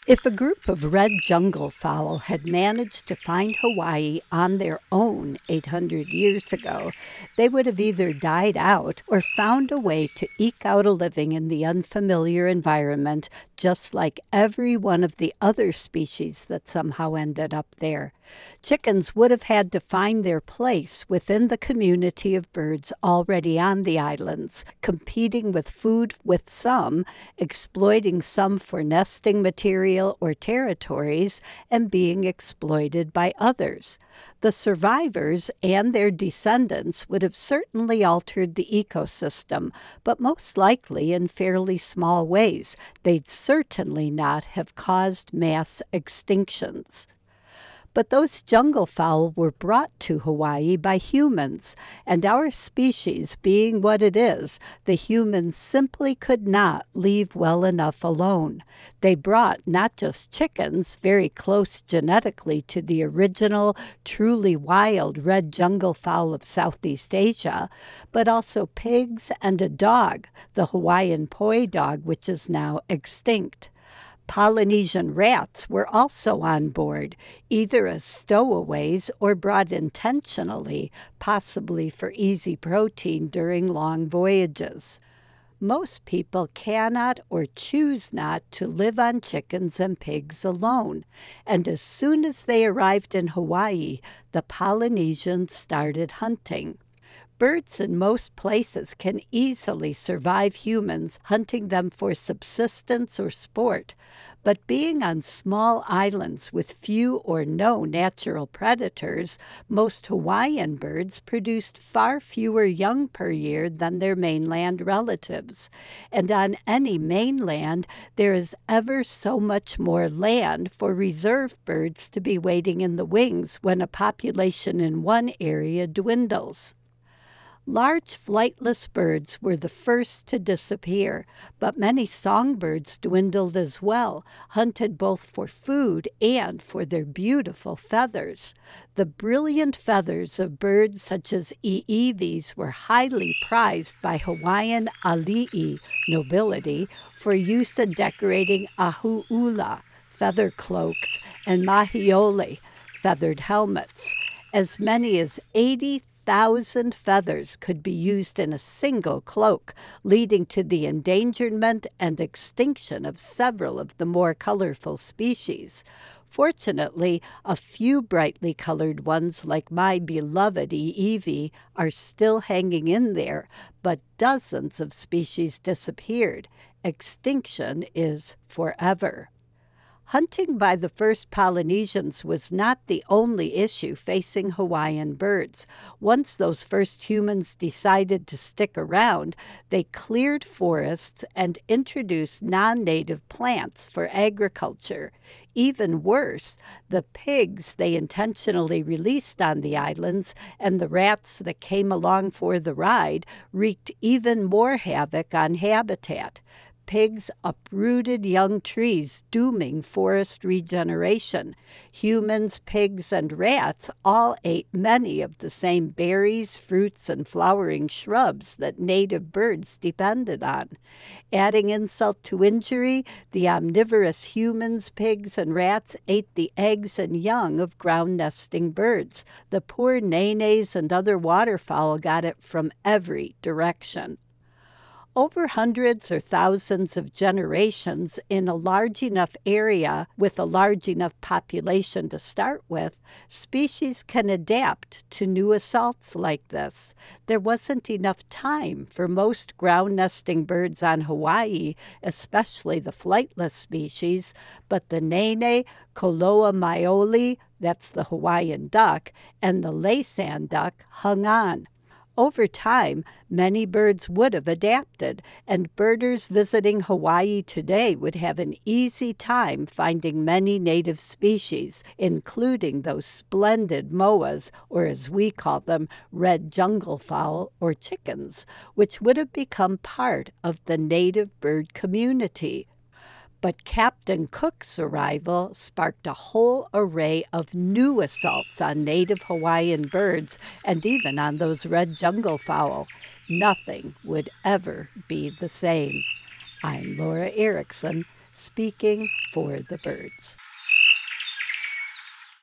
If a group of red jungle fowl had managed to find Hawaii on their own 800 years ago, they would have either died out or found a way to eke out a living in the unfamiliar environment, just like every one of the other species that somehow ended up there. Chickens would have had to find their place within the community of birds already on the islands, competing with food with some, exploiting some for nesting material or territories, and being exploited by others. The survivors and their descendants would have certainly altered the ecosystem, but most likely in fairly small ways. They'd certainly not have caused mass extinctions. But those jungle fowl were brought to Hawaii by humans, and our species being what it is, the humans simply could not leave well enough alone. They brought not just chickens, very close genetically to the original, truly wild red jungle fowl of Southeast Asia, but also pigs and a dog, the Hawaiian poi dog, which is now extinct. Polynesian rats were also on board, either as stowaways or brought intentionally, possibly for easy protein during long voyages. Most people cannot or choose not to live on chickens and pigs alone, and as soon as they arrived in Hawaii, the Polynesians started hunting. Birds in most places can easily survive humans hunting them for subsistence or sport, but being on small islands with few or no natural predators, most Hawaiian birds produced far fewer young per year than their mainland relatives. And on any mainland, there is ever so much more land for reserve birds to be waiting in the wings when a population in one area dwindles. Large flightless birds were the first to disappear, but many songbirds dwindled as well, hunted both for food and for their beautiful feathers. The brilliant feathers of birds such as iivis were highly prized by Hawaiian ali'i nobility for use in decorating ahu'ula, feather cloaks, and mahiole, feathered helmets. As many as 80,000 feathers could be used in a single cloak, leading to the endangerment and extinction of several of the more colorful species. Fortunately, a few brightly colored ones like my beloved Eevee are still hanging in there, but dozens of species disappeared. Extinction is forever. Hunting by the first Polynesians was not the only issue facing Hawaiian birds. Once those first humans decided to stick around, they cleared forests and introduced non-native plants for agriculture. Even worse, the pigs they intentionally released on the islands and the rats that came along for the ride wreaked even more havoc on habitat. Pigs uprooted young trees, dooming forest regeneration. Humans, pigs, and rats all ate many of the same berries, fruits, and flowering shrubs that native birds depended on. Adding insult to injury, the omnivorous humans, pigs, and rats ate the eggs and young of ground-nesting birds. The poor nenes and other waterfowl got it from every direction. Over hundreds or thousands of generations in a large enough area with a large enough population to start with, species can adapt to new assaults like this. There wasn't enough time for most ground-nesting birds on Hawaii, especially the flightless species, but the nene, Koloa maioli, that's the Hawaiian duck, and the Laysan duck hung on. Over time, many birds would have adapted, and birders visiting Hawaii today would have an easy time finding many native species, including those splendid moas, or as we call them, red jungle fowl or chickens, which would have become part of the native bird community. But Captain Cook's arrival sparked a whole array of new assaults on native Hawaiian birds and even on those red jungle fowl. Nothing would ever be the same. I'm Laura Erickson. speaking for the birds.